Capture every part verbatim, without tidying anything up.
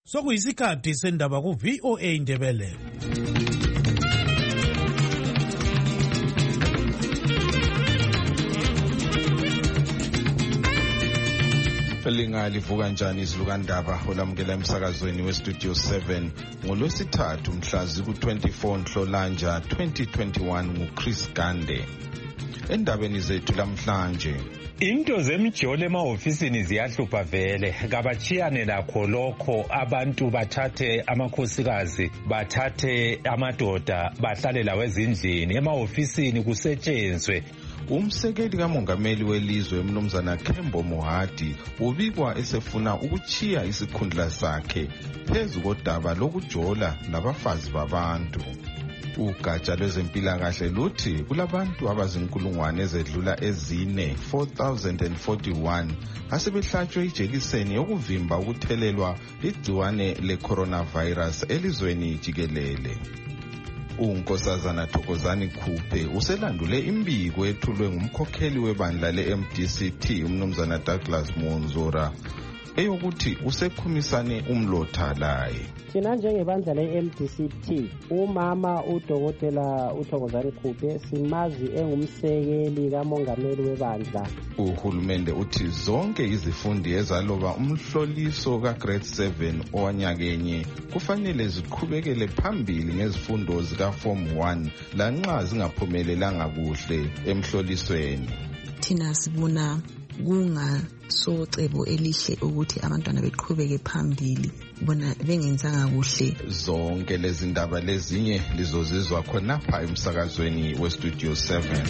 Sokuyisikhathi sendaba ku V O A Ndebele. Lingalivuka njani izilukandaba olamukela emsakazweni westudio seven ngolwesithathu mhla ziku twenty-four Nhlolanja twenty twenty-one nguChris Gande. Endabeni zethu lamhlanje, into zemjolo emahofisini ziyahlupha vele, kabachiyane lakho lokho, abantu bathathe amakhosikazi, bathathe amadoda, bahlale lawo ezindlini, emahofisini kusetshenzwe. Umsekeli kamongameli welizwe umnumzana Kembo Mohadi ubikwa esefuna ukuchiya isikhundla sakhe phezu kodaba lokujola nabafazi babantu. Ugatsha lwezempilakahle luthi kulabantu abazinkulungwane ezedlula ezine four thousand forty-one asebehlatshwe ijekiseni yokuvimba ukuthelelwa igciwane le-coronavirus elizweni jikelele. Unkosazana Thokozani Khuphe uselandule imbiko ethulwe ngumkhokheli webandla le-M D C T umnumzana Douglas Monzora eyokuthi usekhumisane umlotha laye. Thina njengebandla le-M D C T, umama udokotela uThokozani Khuphe simazi engumsekeli kamongameli webandla. Uhulumende uthi zonke izifundi ezaloba umhloliso ka-grade seven owanyakenye kufanele ziqhubekele phambili ngezifundo zika-form one lanxa zingaphumelelanga kuhle emhlolisweni. Thina sibona kungasocebo elihle ukuthi abantwana beqhubeke phambili bona bengenzanga kuhle. Zonke lezi ndaba lezinye lizozizwa khonapha emsakazweni westudio seven.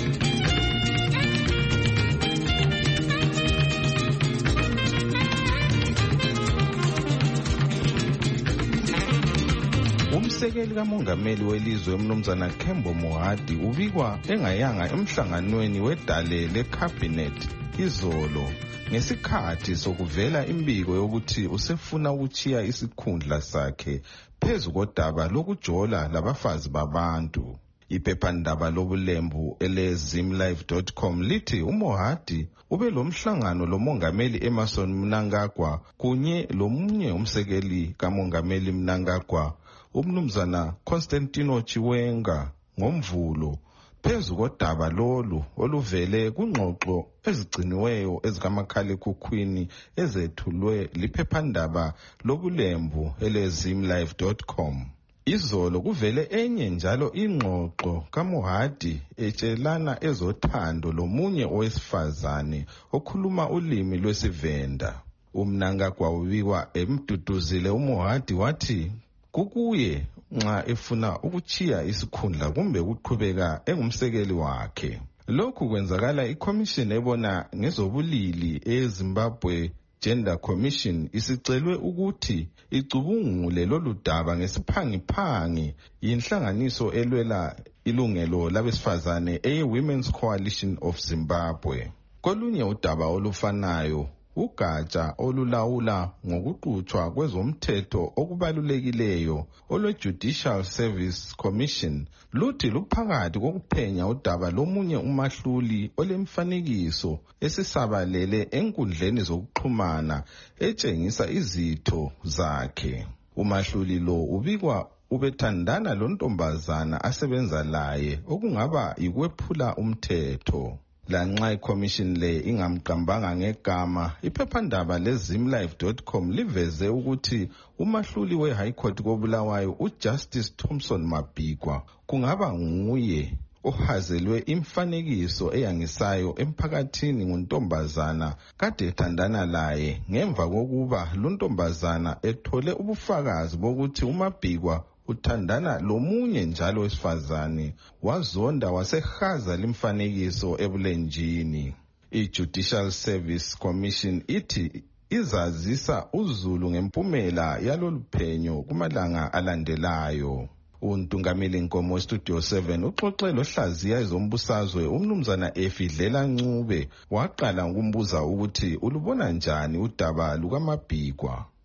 Umsekeli kamongameli welizwe umnumzana Kembo Mohadi ubikwa engayanga emhlanganweni wedale le-cabinet izolo ngesikhathi sokuvela imbiko yokuthi usefuna ukuchiya isikhundla sakhe phezu kodaba lokujola labafazi babantu. Iphephandaba lobulembu ele zimlive dot com lithi uMohadi ube lomhlangano lomongameli Emmerson Mnangagwa kunye lomunye umsekeli kamongameli Mnangagwa umnumzana Constantino Chiwenga ngomvulo phezu kodaba lolu oluvele kungxoxo ezigciniweyo ezikamakhalekhukhwini ezethulwe liphephandaba lobulembu ele zimlive dot com. Izolo kuvele enye njalo ingxoxo kaMohadi etshelana ezothando lomunye owesifazane okhuluma ulimi lwesivenda. UMnangagwa ubikwa emduduzile uMohadi wathi kukuye nxa efuna ukuchiya isikhundla kumbe ukuqhubeka engumsekeli wakhe. Lokhu kwenzakala iCommission ebona ngezobulili eZimbabwe Gender Commission isicelwe ukuthi icubungule lolu daba ngesiphangiphangi yinhlanganiso elwela ilungelo labesifazane eye-Women's Coalition of Zimbabwe. Kolunye udaba olufanayo, ugatsha olulawula ngokuqhutshwa kwezomthetho okubalulekileyo olwe-Judicial Service Commission luthi luphakathi kokuphenya udaba lomunye umahluli olemfanekiso esisabalele enkundleni zokuxhumana etshengisa izitho zakhe. Umahluli lo ubikwa ubethandana lontombazana asebenza laye okungaba yikwephula umthetho. Lanxa iCommission le ingamqambanga ngegama, iphephandaba lezimlive dot com liveze ukuthi umahluli we-High Court koBulawayo uJustice Thompson Mabhikwa kungaba nguye ohazelwe imfanekiso eyangisayo emphakathini nguntombazana kade ethandana laye ngemva kokuba lontombazana ethole ubufakazi bokuthi uMabhikwa uthandana lomunye njalo wesifazane wazonda wasehaza limfanekiso ebulenjini. I-Judicial Service Commission ithi izazisa uZulu ngempumela yalolu phenyo kumalanga alandelayo. Untungameli Nkomo Studio seven uxoxe lohlaziya ezombusazwe umnumzana Efidlela Ncube waqala ukumbuza ukuthi ulubona njani udaba lukaMabhikwa.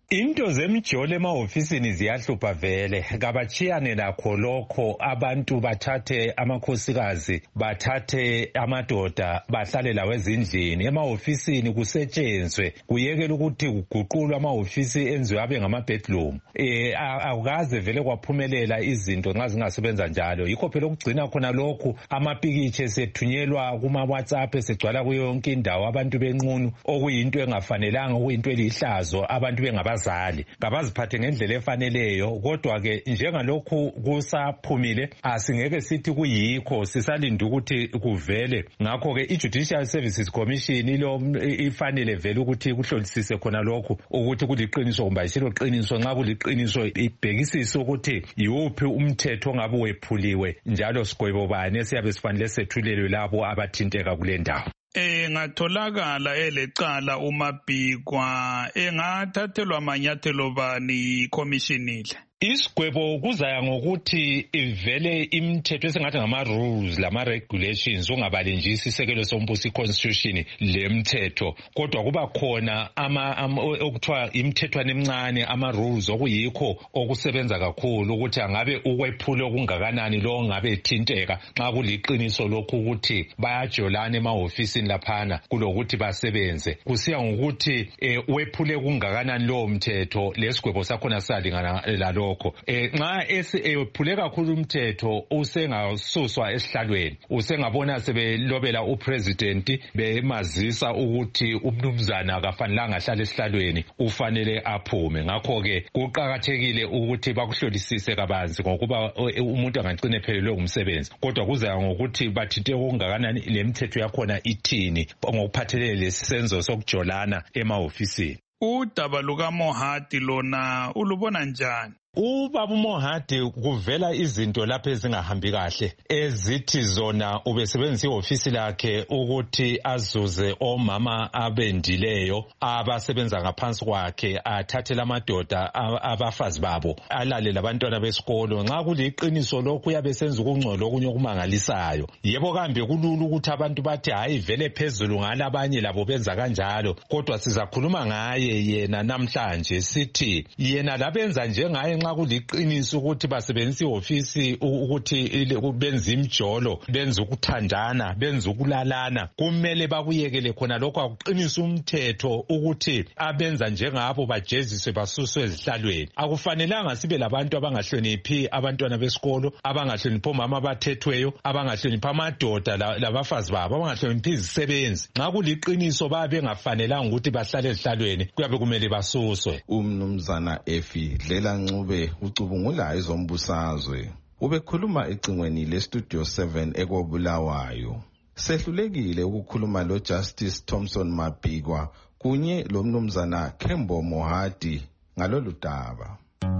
Into zemjole emahofisini ziyahlupha vele, kabachiyane lakho lokho. Abantu bathathe amakhosikazi, bathathe amadoda, bahlale lawo ezindlini. Emahofisini kusetshenzwe, kuyekele ukuthi kuguqulwe amahofisi enziwe abe ngama-bedroom. Eh akukaze vele kwaphumelela izinto nxa zingasebenza njalo. Yikho phela ukugcina khona lokhu amapikitshe sethunyelwa kuma-WhatsApp esegcwala kuyo yonke indawo, abantu benqunu, okuyinto engafanelanga, okuyinto elihlazo, abantu bengaba zali kabaziphathe ngendlela efaneleyo. Kodwa ke njengalokhu kusaphumile asingeke sithi kuyikho, sisalinda ukuthi kuvele. Ngakho ke i-Judicial Services Commission ilo ifanele vele ukuthi kuhlolisise khona lokhu ukuthi kuliqiniso kumbe ayisilo qiniso. Nxa kuliqiniso ibhekisise ukuthi yiwuphi umthetho ongabe wephuliwe, njalo sigwebo bani esiyabe sifanele sethulelwe labo abathinteka kule ndawo. Eh ngatholakala elecala uMabhikwa engathathelwa amanyathelo bani commissionile. Isigwebo kuzaya ngokuthi ivele imithetho esengathi ngama-rules lama-regulations, ungabalenjisi isekelo sombuso i-constitution lemthetho, kodwa kuba khona okuthiwa imithethwana emincane, ama-rules okuyikho okusebenza kakhulu ukuthi angabe ukwephula okungakanani lo ngabe ethinteka nxa kuliqiniso lokhu ukuthi bayajolana emahofisini laphana kulokuthi basebenze. Kusiya ngokuthi wephule kungakanani lo mthetho, lesigwebo sakhona salingana lalo. Eh nxa ephule kakhulu umthetho usengasuswa esihlalweni, usengabona sebelobela upresident bemazisa ukuthi umnumzana akafanelanga ahlale esihlalweni, ufanele aphume. Ngakho ke kuqakathekile ukuthi bakuhlolisise kabanzi ngokuba umuntu angagcina ephelelwe umsebenzi, kodwa kuzaya ngokuthi bathinte okungakanani lemithetho yakhona ithini ngokuphathelele lesenzo sokujolana emahofisini. Udaba lukaMohadi lona ulubona njani? Ubaba uMohadi kuvela izinto lapho ezingahambi kahle ezithi zona ubesebenzisa ihofisi lakhe ukuthi azuze omama abendileyo abasebenza ngaphansi kwakhe, athathe lamadoda abafazi babo, alale labantwana besikolo. Nxa kuliqiniso lokhu uyabe senza ukungcola okunye okumangalisayo. Yebo kambe kulula ukuthi abantu bathi hayi vele phezulu ngalabanye labo benza kanjalo, kodwa sizakhuluma ngaye yena namhlanje sithi yena labenza njengaye nxa kuliqiniso ukuthi basebenzisa ihofisi ukuthi benza imjolo, benza ukuthandana, benza ukulalana, kumele bakuyekele khona lokho. Akuqinisa umthetho ukuthi abenza njengabo bajeziswe basuswe ezihlalweni. Akufanelanga sibe labantu abangahloniphi abantwana besikolo, abangahloniphi omama abathethweyo, abangahloniphi amadoda labafazi babo, abangahloniphi izisebenzi. Nxa kuliqiniso babe bengafanelanga ukuthi bahlale ezihlalweni, kuyabe kumele basuswe. Umnumzana Efi Dlela Ncube ucubungula ezombusazwe ubekhuluma ecingweni lestudio seven ekobulawayo. Sehlulekile ukukhuluma lo Justice Thompson Mabhikwa kunye lo mnumzana Kembo Mohadi ngalolu daba.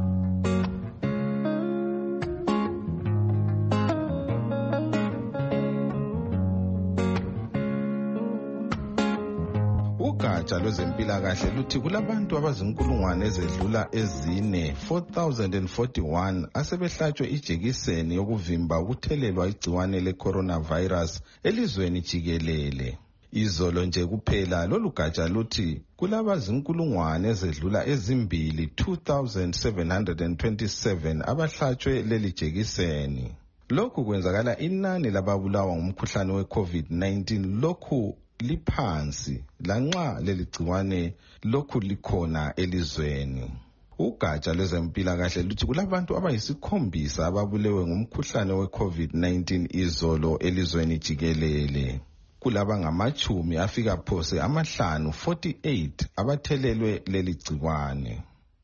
Ugatsha lwezempilakahle luthi kulabantu abazinkulungwane ezedlula ezine four thousand forty-one asebehlatshwe ijekiseni yokuvimba ukuthelelwa igciwane le-coronavirus elizweni jikelele. Izolo nje kuphela lolu gatsha luthi kulabazinkulungwane ezedlula ezimbili two thousand seven hundred twenty-seven abahlatshwe leli jekiseni. Lokhu kwenzakala inani lababulawa ngumkhuhlane we-COVID nineteen lokhu liphansi lanxa leli gciwane lokhu likhona elizweni. Ugatsha lwezempilakahle luthi kulabantu abayisikhombisa ababulewe ngumkhuhlane we-COVID nineteen izolo elizweni jikelele. Kulaba ngamachumi afika phose amahlanu forty-eight abathelelwe leli gciwane.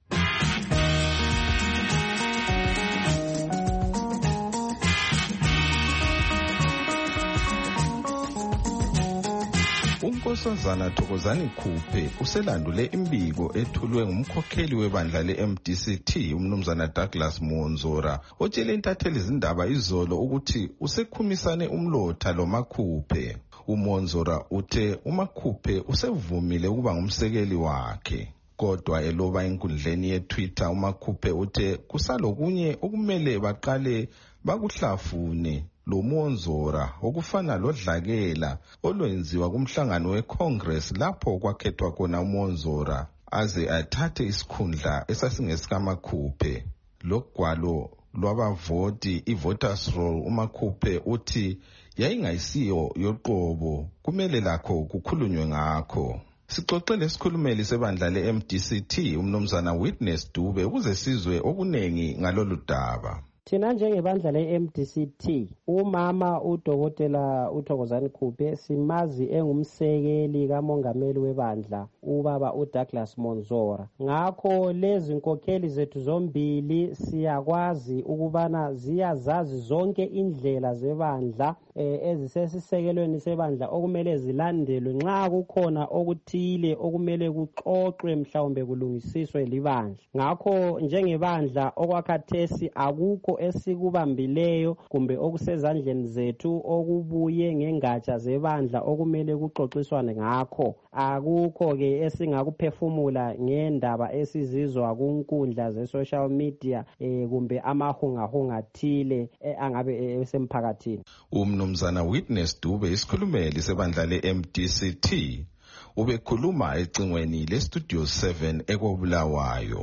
uNkosazana Thokozani Khuphe uselandule imbiko ethulwe ngumkhokheli webandla le-M D C T umnumzana Douglas Monzora otshele intatheli izindaba izolo ukuthi usekhumisane umlotha lo Makhuphe. uMonzora uthe uMakhuphe usevumile ukuba ngumsekeli wakhe. Kodwa eloba enkundleni yeTwitter uMakhuphe uthe kusalokunye okumele baqale bakuhlafune lo Monzora okufana lodlakela olwenziwa kumhlangano weCongress lapho kwakhethwa khona uMonzora aze athathe isikhundla esasingesikaMakhuphe. Lokugwalo lwabavoti i-voters roll uMakhuphe uthi yayingayisiyo yoqobo, kumele lakho kukhulunywe ngakho. Sixoxele isikhulumeli sebandla le-M D C T umnumzana Witness Dube ukuze sizwe okunengi ngalolu daba. Thina njengebandla le-M D C T, umama udokotela uThokozani Khuphe simazi engumsekeli kamongameli webandla ubaba uDouglas Monzora. Ngakho lezi nkokheli zethu zombili siyakwazi ukubana ziyazazi zonke indlela zebandla eh, ezisesisekelweni sebandla okumele zilandelwe nxa kukhona okuthile okumele kuxoxwe mhlawumbe kulungisiswe libandla. Ngakho njengebandla okwakhathesi akukho esikubambileyo kumbe okusezandleni zethu okubuye ngengatsha zebandla okumele kuxoxiswane ngakho. Akukho ke esingakuphefumula ngendaba esizizwa kunkundla ze-social media eh, kumbe amahungahunga athile eh, angabe esemphakathini. Umnumzana Witness Dube isikhulumeli sebandla le-M D C T ubekhuluma ecingweni le-Studio seven ekobulawayo.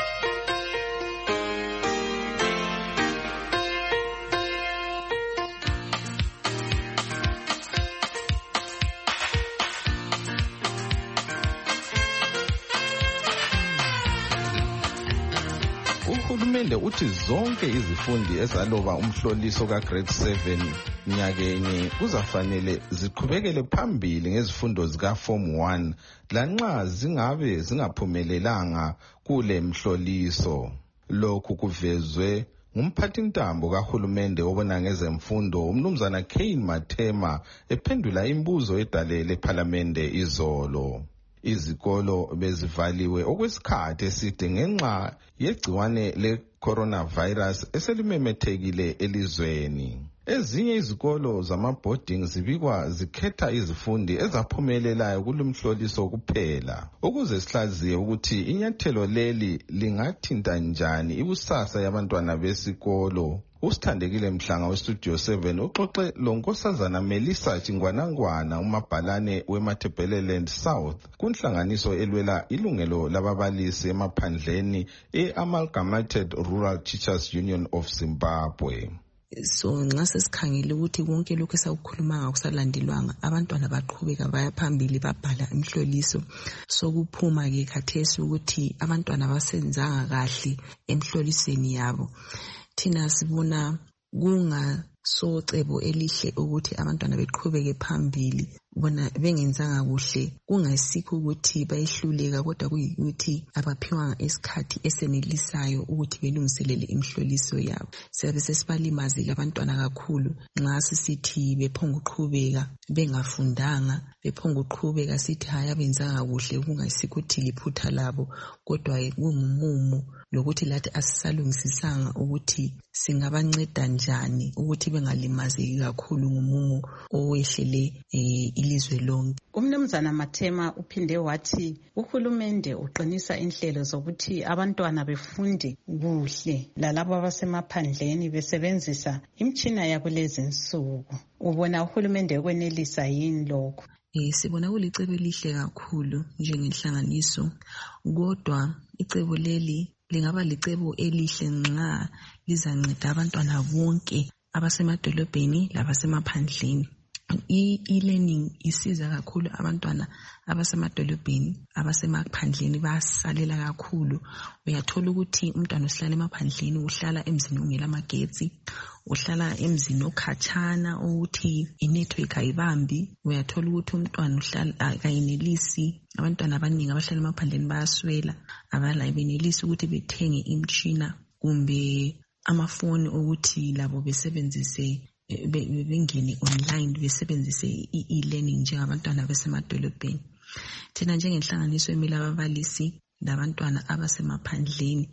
Uhulumende uthi zonke izifundi ezaloba umhloliso ka-grade seven nyakenye kuzafanele ziqhubekele phambili ngezifundo zika-form one lanxa zingabe zingaphumelelanga kule mhloliso. Lokhu kuvezwe ngumphathintambo kahulumende obona ngezemfundo umnumzana Kane Mathema ephendula imbuzo edalele ephalamende izolo. Izikolo bezivaliwe okwesikhathi eside ngenxa yegciwane le-coronavirus eselimemethekile elizweni. Ezinye izikolo zama-boarding zibikwa zikhetha izifundi ezaphumelelayo kulumhloliso kuphela. Ukuze sihlaziye ukuthi inyathelo leli lingathinta njani ikusasa yabantwana besikolo, uSithandekile Mhlanga weStudio seven uxoxe lonkosazana Melissa Chingwanangwana umabhalane weMatabeleland South kunhlanganiso elwela ilungelo lababalisi emaphandleni e-Amalgamated Rural Teachers Union of Zimbabwe. So nxa sesikhangele ukuthi konke lokhu esawukhuluma kusalandelwanga, abantwana baqhubeka baya phambili babhala imhloliso. Sokuphuma ke khathesi ukuthi abantwana basenzanga kahle emhlolisweni yabo. Thina sibona kungasocebo elihle ukuthi abantwana beqhubeke phambili bona bengenzanga kuhle, kungasikho ukuthi bayihluleka kodwa kuyikuthi abaphiwanga isikhathi esenelisayo ukuthi belungiselele imhloliso yabo. Siyabe sesibalimazi abantwana kakhulu nxa sisithi bephonga uqhubeka bengafundanga, bephonga uqhubeka sithi hayi abenzanga kuhle, kungasikho ukuthi liphutha labo kodwa kungumumo lokuthi lathi asisalungisisanga ukuthi singabanceda njani ukuthi bengalimazeki kakhulu ngumumo owehlele eh, ilizwe lonke. Umnumzana Mathema uphinde wathi uhulumende uqinisa inhlelo zokuthi abantwana befunde kuhle lalabo abasemaphandleni besebenzisa imtshina yakulezi nsuku. Ubona uhulumende ukwenelisa yini lokho? Eh, sibona kulicebo elihle kakhulu njengenhlanganiso, kodwa icebo leli lingaba licebo elihle nxa lizanceda abantwana bonke abasemadolobheni labasemaphandleni. E-learning isiza kakhulu abantwana abasemadolobheni, abasemaphandleni basalela kakhulu. Uyathola ukuthi umntwana uhlala emaphandleni, uhlala emzini ongela amagetsi, uhlala emzini okhatshana ukuthi inetwork ayibambi. Uyathola ukuthi umntwana uhlala akayinelisi. Abantwana abaningi abahlala emaphandleni bayaswela, abala benelisi ukuthi bethenge imtshina kumbe amafoni ukuthi labo besebenzise bengene online besebenzise e-learning njengabantwana besemadolobheni. Thina njengenhlanganiso emela ababalisi labantwana abasemaphandleni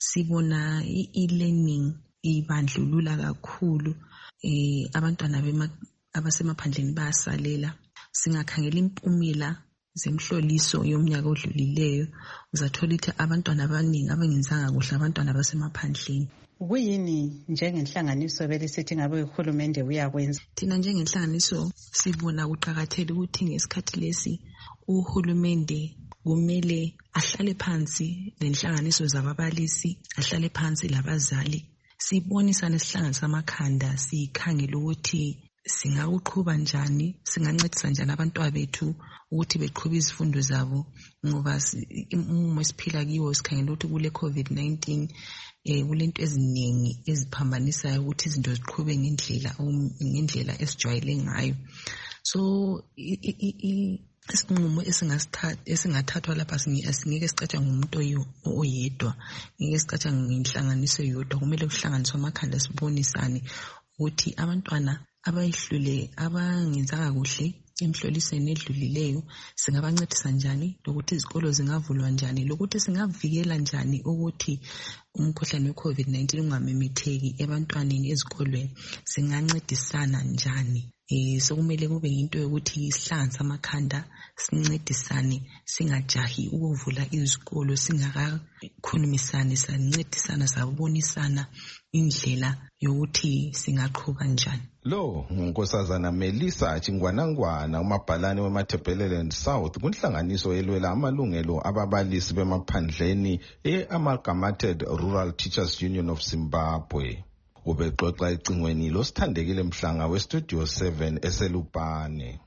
sibona e-learning ibandlulula kakhulu. Eh, abantwana abasemaphandleni bayasalela. Singakhangela impumela zemhloliso yomnyaka odlulileyo, uzathola ukuthi abantwana abaningi abangenzanga kuhle abantwana basemaphandleni. Kuyini njengenhlanganiso belisithi ngabe uhulumende uyakwenza? Thina njengenhlanganiso sibona kuqakathekile ukuthi ngesikhathi lesi uhulumende kumele ahlale phansi nenhlanganiso zababalisi, ahlale phansi labazali, sibonisane sihlanganisa amakhanda, sikhangele ukuthi singawuqhuba njani, singancedisa njani abantwana bethu ukuthi beqhube izifundo zabo, ngoba umumo esiphila kiwo sikhangele ukuthi kule COVID nineteen eh kulento eziningi eziphambanisayo ukuthi izinto ziqhube ngendlela ngendlela esijwayele ngayo. So isinqumo esingasithatha esingathathwa lapha singeke sicatshwe ngumuntu oyedwa, ngeke sicatshwe ngenhlanganiso yodwa, kumele kuhlanganiswe amakhanda sibonisane ukuthi abantwana abayihlule abangenzanga kuhle emhlolisweni edlulileyo singabancedisa njani, lokuthi izikolo zingavulwa njani, lokuthi singavikela njani ukuthi umkhuhlane we-COVID nineteen ungamemetheki ebantwaneni ezikolweni, singancedisana njani. Eh sokumele kube into yokuthi sihlanganise amakhanda, sincedisane, singajahi ukuvula izikolo, singakakhulumisani, sancedisana, sabonisana indlela yokuthi singaqhuba njani. Lo ngunkosazana Melissa Chingwanangwana, umabhalane weMatabeleland South kunhlanganiso elwela amalungelo ababalisi bemaphandleni e-Amalgamated Rural Teachers Union of Zimbabwe. Ubexoxa ecingweni losithandekile Mhlanga weStudio seven eselupane.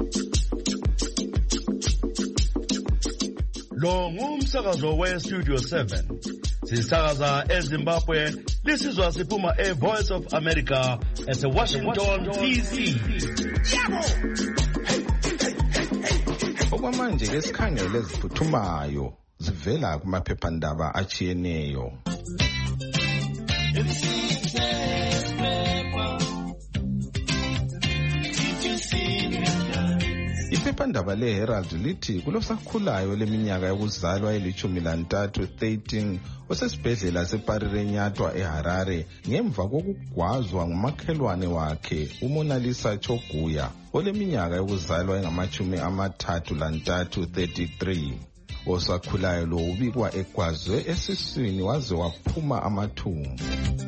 Lo ngumsakazo weStudio seven. Sisakaza eZimbabwe, lisizwa siphuma eVoice of America eseWashington D C. Okwamanje ke sikhangele eziphuthumayo zivela kumaphephandaba achiyeneyo. Iphephandaba leHerald lithi kulosakhulayo leminyaka yokuzalwa elithumi lantathu thirteen osesibhedlela seParirenyatwa eHarare ngemva kokugwazwa ngumakhelwane wakhe uMonalisa Choguya oleminyaka yokuzalwa engamachumi amathathu lantathu thirty-three. Osakhulayo lo ubikwa egwazwe esiswini waze waphuma amathumbu.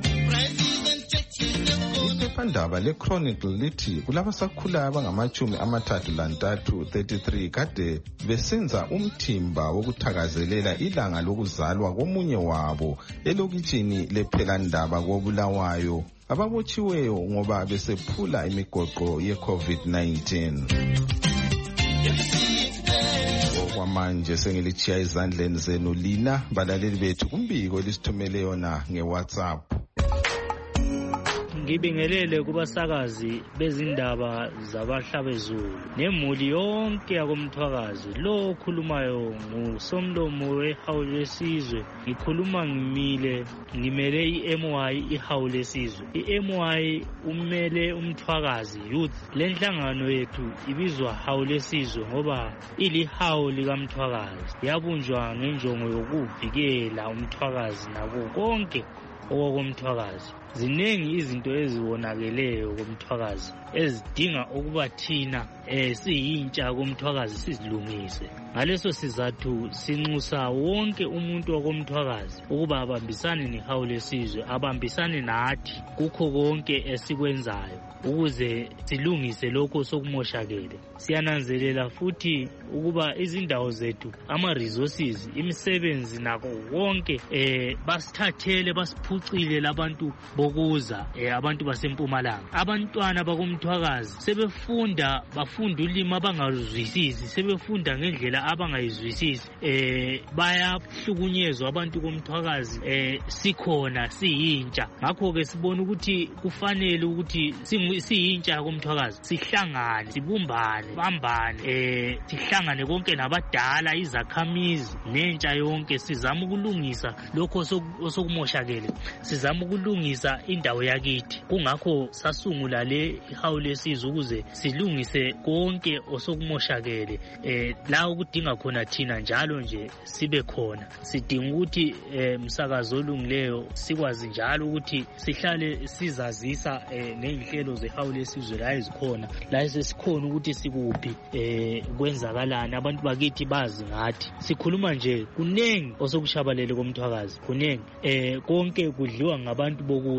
Iphephandaba leChronicle lithi kulabasakhulayo abangamachumi amathathu lantathu thirty-three kade besenza umthimba wokuthakazelela ilanga lokuzalwa komunye wabo elokitshini lephelandaba koBulawayo, ababotshiweyo ngoba besephula imigoqo ye-COVID nineteen. Okwamanje sengilichiya izandleni zenu lina balaleli bethu kumbiko elisithumele yona ngeWhatsApp. Ngibingelele kubasakazi bezindaba zabahlabezulu nemuli yonke yakomthwakazi. Lo okhulumayo ngusomlomo wehawu lesizwe, ngikhuluma ngimile ngimele i-M Y ihawu lesizwe. I-M Y umele umthwakazi youth. Le nhlangano yethu ibizwa hawu lesizwe ngoba ilihawu likamthwakazi, yabunjwa ngenjongo yokuvikela umthwakazi nako konke okomthwakazi. Ziningi izinto ezibonakeleyo komthwakazi ezidinga ukuba thina eh siyintsha komthwakazi sizilungise. Ngaleso sizathu sinxusa wonke umuntu wakomthwakazi ukuba abambisane nehawu lesizwe, abambisane nathi kukho konke esikwenzayo ukuze silungise lokho sokumoshakele. Siyananzelela futhi ukuba izindawo zethu, ama resources, imisebenzi nako wonke eh basithathele basiphucile labantu bokuza eh abantu basempumalanga. Abantwana bakomthwakazi sebefunda, bafunda ulimi abangazwisisi, sebefunda ngendlela abangayizwisisi, eh bayahlukunyezwa abantu komthwakazi eh sikhona siyintsha. Ngakho ke sibona ukuthi kufanele ukuthi siyintsha komthwakazi sihlangane, sibumbane, bambane, eh sihlangane konke nabadala, izakhamizi nentsha yonke, sizama ukulungisa lokho osokumoshakele, sizama ukulungisa indawo yakithi. Kungakho sasungula le ihawu lesizwe ukuze silungise konke osokumoshakele eh la ukudinga khona thina njalo nje sibe khona. Sidinga ukuthi eh umsakazo olungileyo sikwazi njalo ukuthi sihlale sizazisa eh nezinhlelo zehawu lesizwe la ezikhona, la sesikhona ukuthi sikuphi eh kwenzakalana, abantu bakithi bazi ngathi. Sikhuluma nje kunengi osokushabalele komthwakazi, kunengi eh konke kudliwa ngabantu bokuthi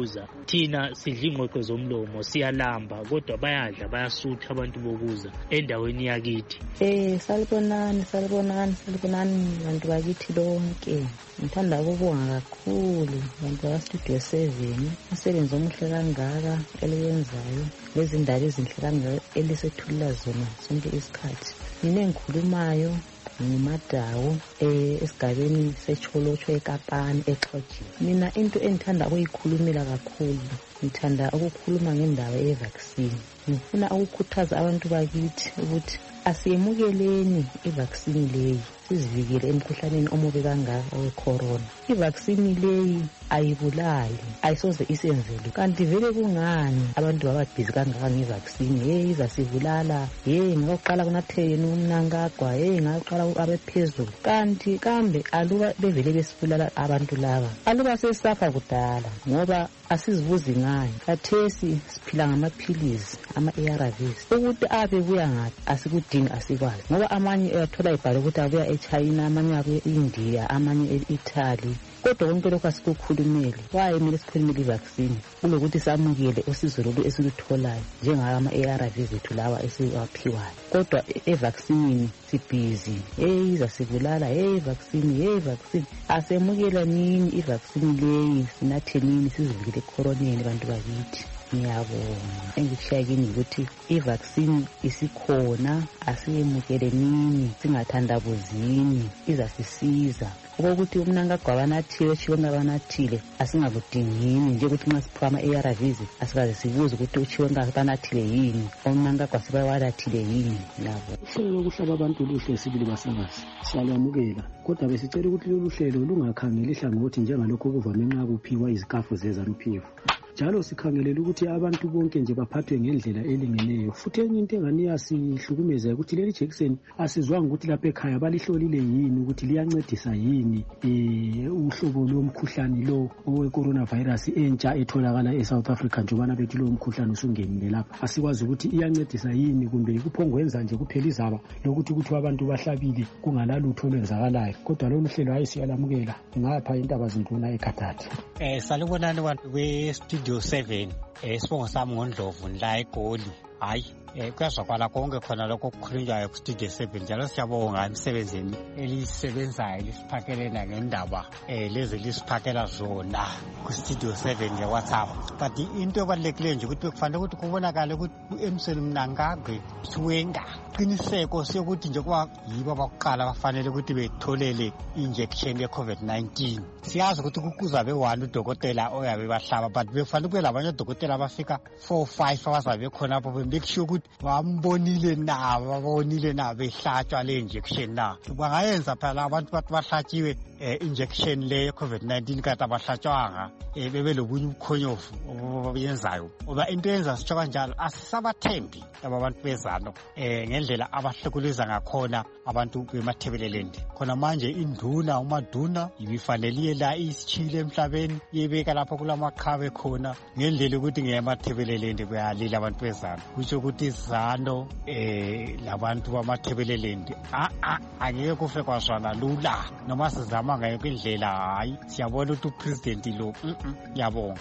bokuza thina sidla ingqoqo zomlomo siyalamba kodwa bayadla bayasutha abantu bokuza endaweni yakithi. Eh salibonani salibonani salibonani bantu bakithi lonke. Ngithanda ukubonga kakhulu bantu ba Studio seven umsebenzi omuhle kangaka eliyenzayo lezi ndaba ezinhle kangaka elisethula zona sonke isikhathi. Mina engikhulumayo ngumadawo esigabeni secholocho eKapani eXhoji. Mina into engithanda ukuyikhulumela kakhulu ngithanda ukukhuluma ngendaba ye-vaccine. Ngifuna ukukhuthaza abantu bakithi ukuthi asiyemukeleni i-vaccine leyi sizivikele emkhuhlaneni omubi kangaka we-corona. I-vaccine leyi ayibulali ayisoze isenzele kanti vele kungani abantu bababhizi kangaka nge-vaccine. Hey izasibulala, hey ngokuqala kunatheni umnankagwa, hey ngaqala abephezulu. Kanti kambe aluba bevele besibulala abantu laba aluba sesafa kudala ngoba asizibuzi ngayo. Kathesi siphila ngamaphilizi ama-A R Vs ukuthi abe buya ngaphi asikudingi asikwazi ngoba amanye uyathola ibhalo ukuthi abuya eChina, amanye abuya e-India, amanye e-Italy. Kodwa konke lokho asikukhulumeli. Wayemele sikhulumele i-vaccine kulokuthi samukele usizo lolu esilutholayo njengama-A R Vs ethu lawa esiwaphiwayo. Kodwa e-vaccine sibhizi, hey izasibulala, hey vaccine, hey vaccine. Asemukela nini i-vaccine leyi sinathe nini sizivikele ekoroneni bantu bakithi. Ngiyabonga engikushayekini ukuthi i-vaccine isikhona asiyemukele nini singathandabuzini izasisiza. Ukuthi umnankagwa banathile chiwe ngabanathile asingakudingini nje ukuthi nxa siphiwa ama-A R Vs asikaze sibuze ukuthi uchiwe ngabanathile yini umnankagwa sibawalathile yini labo. Uhlelo lokuhlaba abantu luhle sibili basakazi siyalwamukela kodwa besicela ukuthi lolu hlelo lungakhangeli ihlangothi njengalokho kuvame nxa kuphiwa izikafu zeZANU-P F. Njalo sikhangelela ukuthi abantu bonke nje baphathwe ngendlela elingeneyo. Futhi enye into engani yasihlukumeza ukuthi leli jekiseni asizwanga ukuthi lapha ekhaya balihlolile yini ukuthi liyancedisa yini eh uhlobo lomkhuhlane lo owe coronavirus entsha etholakala eSouth Africa njobana bethi lo mkhuhlane usungenile lapha. Asikwazi ukuthi iyancedisa yini kumbe kuphongwenza nje kuphela izaba lokuthi kuthi abantu bahlabile kungalalutho olwenzakalayo. Kodwa lolu hlelo ayisiyalamukela ngapha intaba zinduna eKhathatha. Eh salibonani bantu be Studio seven esibongo sami ngoNdlovu la eGoli. Hayi eh kuyazwakala konke khona lokho okukhulunywayo ku Studio seven njalo siyabonga emsebenzini elisebenzayo lisiphakelela ngendaba eh lezi lisiphakela zona ku Studio seven nge WhatsApp. But into ebalekile nje ukuthi kufanele ukuthi kubonakale ukuthi uEmsel Mnangagwe Chiwenga qiniseko sokuthi nje kwa yibo abakuqala bafanele ukuthi betholele injection ye COVID nineteen. Siyazi ukuthi kukuzabe one udokotela oyabe bahlaba but befanele kube labanye odokotela abafika four five abazabe khona lapho make sure ukuthi bambonile na babonile na behlatshwa le injection na. Bangayenza phela abantu bathi bahlatshiwe injection le COVID nineteen kade abahlatshwanga bebe lobunye ubukhonyofu obenzayo. Oba into yenza sitsho kanjalo asisabathembi laba bantu bezano eh ngendlela abahlukuliza ngakhona abantu bemathebelelendi. Khona manje induna umaduna ibifanele la isichile emhlabeni yebeka lapho kulamaqhawe khona ngendlela ukuthi ngeyamathebelelendi kuyalila abantu bezano. Kusho ukuthi izano eh labantu bamathebelelendi a a angeke kufe kwazwana lula noma sizama ngayo indlela. Hayi siyabona ukuthi upresident lo yabonga.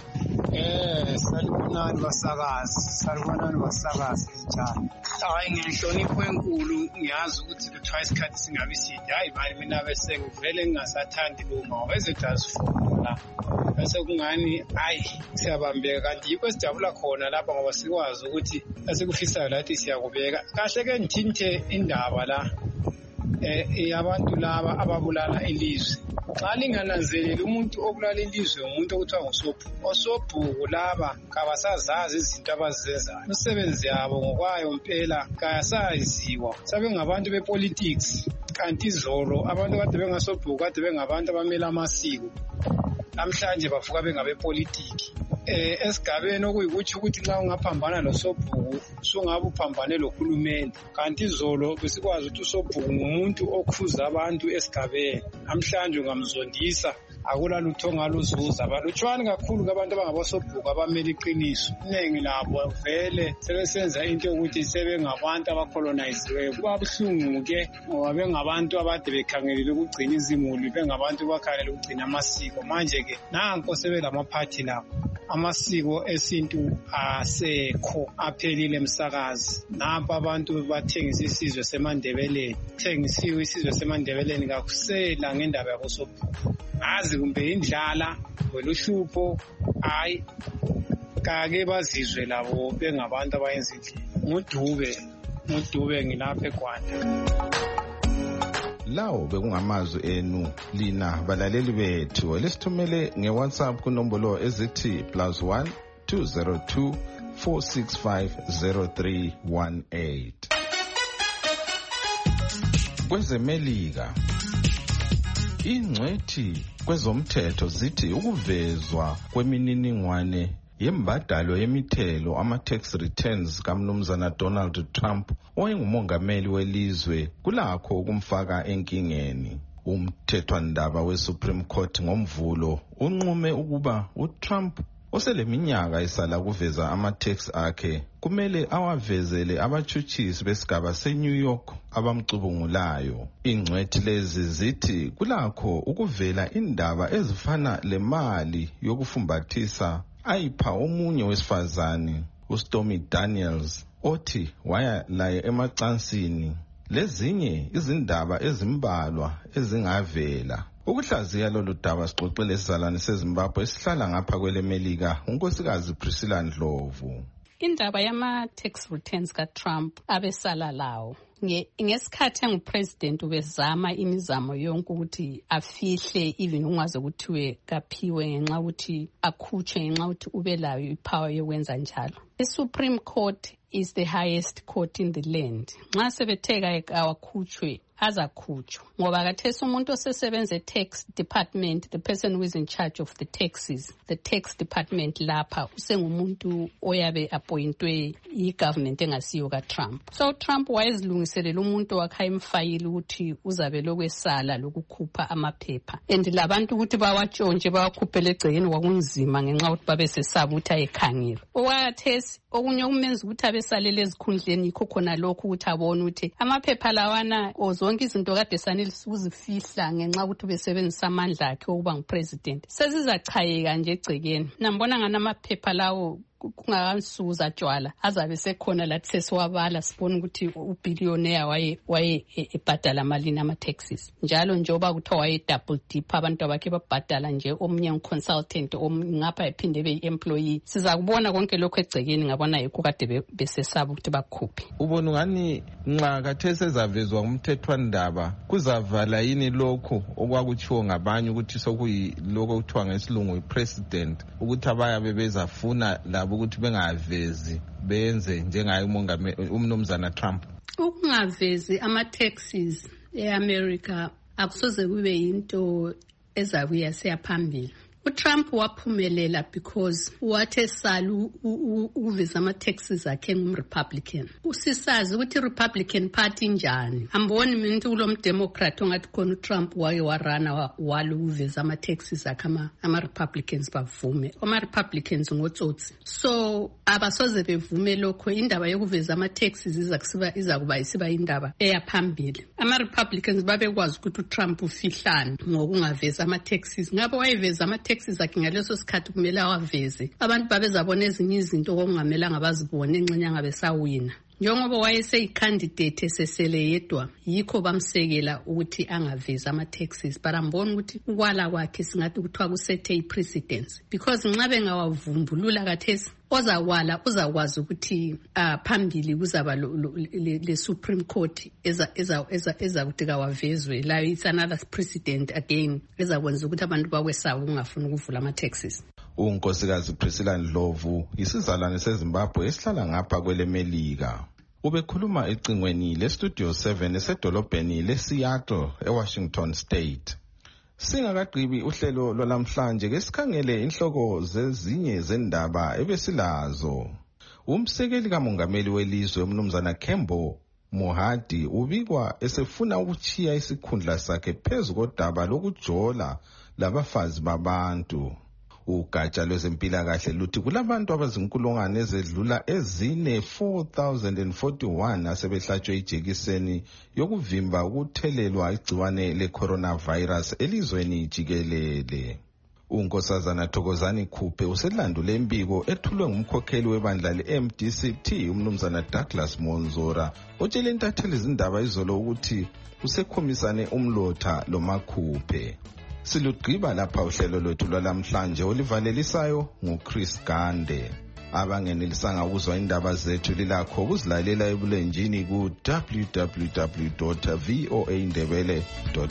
Eh salibonani basakazi salibonani basakazi njalo. Hayi ngihlonipho enkulu ngiyazi ukuthi kuthiwa isikhathi singabi side. Hayi manje mina bese ngivele ngingasathandi luma wezedazifuna bese kungani hayi siyabambeka kanti yikho sijabula khona lapha ngoba sikwazi ukuthi asikufisa lathi siyakubeka kahle ke ngithinte indaba la eh abantu laba ababulala ilizwe. Xa lingananzeleli umuntu obulala ilizwe umuntu okuthiwa ngusobhuku. Osobhuku laba kabasazazi izinto abazenzayo. Umsebenzi yabo ngokwayo impela kayasaziwa. Sabe ngabantu bepolitics kanti izolo abantu kade bengasobhuku kade bengabantu abamela amasiko. Namhlanje bavuka bengabepolitiki. Eh esigabeni okuyikuthi ukuthi nxa ungaphambana nosobhuku sungabe uphambane lokhulumende kanti izolo besikwazi ukuthi usobhuku umuntu okhuza abantu esigabeni. Namhlanje ungamzondisa akula lutho ngaluzuza balutshwani kakhulu kabantu abangabasobhuku abamela iqiniso. Inengi labo vele sebesenza into yokuthi sebengabantu abacoloniziweyo. Kuba buhlungu ke ngoba bengabantu abade bekhangelele ukugcina izimuli bengabantu bakhangelele ukugcina amasiko. Manje ke nanko sebelamaphathi lapho amasiko esintu asekho aphelile emsakazi. Napha abantu bathengisa isizwe seMandebeleni, thengisiwe isizwe seMandebeleni kakusela ngendaba yakoSophuma. Azi kumbe indlala weluhlupho hayi kake bazizwe labo bengabantu abayenza indlela. Ngudube ngudube ngilapha eGwanda. Lawo bekungamazwi enu lina balaleli bethu lesithumele ngeWhatsApp kunombolo ezithi plus one two zero two four six five zero three one eight. Kwezemelika ingcwethi kwezomthetho zithi ukuvezwa kwemininingwane yembadalo yemithelo ama-tax returns kaMnumzana Donald Trump owayengumongameli welizwe kulakho ukumfaka enkingeni. Umthethwandaba we-Supreme Court ngomvulo unqume ukuba uTrump oseleminyaka esala kuveza ama-tax akhe kumele awavezele abatshutshisi besigaba seNew York abamcubungulayo. Ingcwethi lezi zithi kulakho ukuvela indaba ezifana lemali yokufumbathisa ayipha omunye wesifazane uStormy Daniels othi waya laye emacansini, lezinye izindaba ezimbalwa ezingavela. Ukuhlaziya lolu daba sixoxele isizalwane seZimbabwe esihlala ngapha kwelemelika unkosikazi Priscilla Ndlovu. Indaba yama-tax returns kaTrump abesala lawo ngesikhathi engupresident ubezama imizamo yonke ukuthi afihle even ungaze kuthiwe kaphiwe ngenxa ukuthi akhutshwe ngenxa ukuthi ube layo ipower yokwenza njalo. The Supreme Court is the highest court in the land. Nxa sebetheka awakhutshwe azakhutshwa ngoba kathesi umuntu osesebenza e-tax department, the person who is in charge of the taxes, the tax department lapha usengumuntu oyabe appointwe i-government engasiyo kaTrump. So Trump wayezilungiselela umuntu wakha imfayili ukuthi uzabe lokwesala lokukhupha amaphepha, and labantu ukuthi bawatshontshe bawakhuphele egcekeni kwakunzima ngenxa ukuthi babesesaba ukuthi ayekhangela. Okathesi okunye kumenza ukuthi abesalele ezikhundleni yikho khona lokhu ukuthi abone ukuthi amaphepha lawana zonke izinto kade sanele uzifihla ngenxa ukuthi ubesebenzisa amandla akhe ukuba ngupresident sezizachayeka nje egcekeni. Nambona ngana amaphepha lawo kungakansuza tshwala azabe sekhona lathi sesiwabala sibona ukuthi ubillionaire waye waye ebhadala malini ama-taxes njalo njengoba kuthiwa waye double dip abantu abakhe babhadala nje omunye consultant ngapha ephinde be-employee. Siza kubona konke lokho egcekeni ngabona yikho kade besesaba ukuthi bakhuphe. Ubona ngani nxa kathesi ezavezwa ngumthethwandaba kuzavala yini lokho okwakutshiwo ngabanye ukuthi sokuyiloko kuthiwa ngesilungu i-president ukuthi abayabe bezafuna labo ukuthi bengavezi benze njengaye umongameli umnumzana Trump? Ukungavezi ama-taxes e-America akusoze kube yinto ezabuya seyaphambili. uTrump waphumelela because wathe salu uveza ama-taxes akhe ngumRepublican. Usisazi ukuthi iRepublican Party njani. Amboni umuntu kulomdemocrat ongathi khona uTrump waye warana walu uveza ama-taxes akhe ama-Republicans bavume. Ama-Republicans ngotsotsi. So abasoze bevume lokho. Indaba yokuveza ama-taxes izakusiba izakuba isiba indaba eyaphambili. Ama-Republicans babekwazi ukuthi uTrump ufihlane ngokungaveza ama-taxes. Ngabo wayeveza ama-taxes taxes akhe ngaleso sikhathi kumele awaveze. Abantu babezabona ezinye izinto okungamelanga bazibone enxenya ngabe sawina. Njengoba wayeseyicandidate esesele yedwa yikho bamsekela ukuthi angaveza ama-taxes, but ambona ukuthi ukwala kwakhe singathi kuthiwa kusethe i-precedence because nxa bengawavumbulula kathesi ozakwala uzakwazi ukuthi uh, phambili kuzaba le Supreme Court eza eza eza eza ukuthi kawavezwe la it's another precedent again ezakwenza ukuthi abantu bakwesaba ungafuna ukuvula ama-taxes. Unkosikazi Priscilla Ndlovu isizalwane seZimbabwe esihlala ngapha kwelemelika. Ubekhuluma ecingweni leStudio seven esedolobheni leSeattle eWashington State. Singakagqibi uhlelo lwalamhlanje ke sikhangele inhloko zezinye zendaba ebesilazo. Umsekeli kamongameli welizwe umnumzana Kembo Mohadi ubikwa esefuna ukuchiya isikhundla sakhe phezu kodaba lokujola labafazi babantu. Ugatsha lwezempilakahle luthi kulabantu abazinkulungwane ezedlula ezine four thousand forty-one asebehlatshwe ijekiseni yokuvimba ukuthelelwa igciwane le coronavirus elizweni jikelele. unkosazana Thokozani Khuphe uselandule imbiko ethulwe ngumkhokheli webandla le-M D C T umnumzana Douglas Monzora otshele intatheli izindaba izolo ukuthi usekhomisane umlotha loMakhuphe. Silugqiba lapha uhlelo lwethu lwalamhlanje olivalelisayo nguChris Gande. Abangenelisanga ukuzwa indaba zethu lilakho ukuzilalela ebulenjini ku w w w dot voa ndebele dot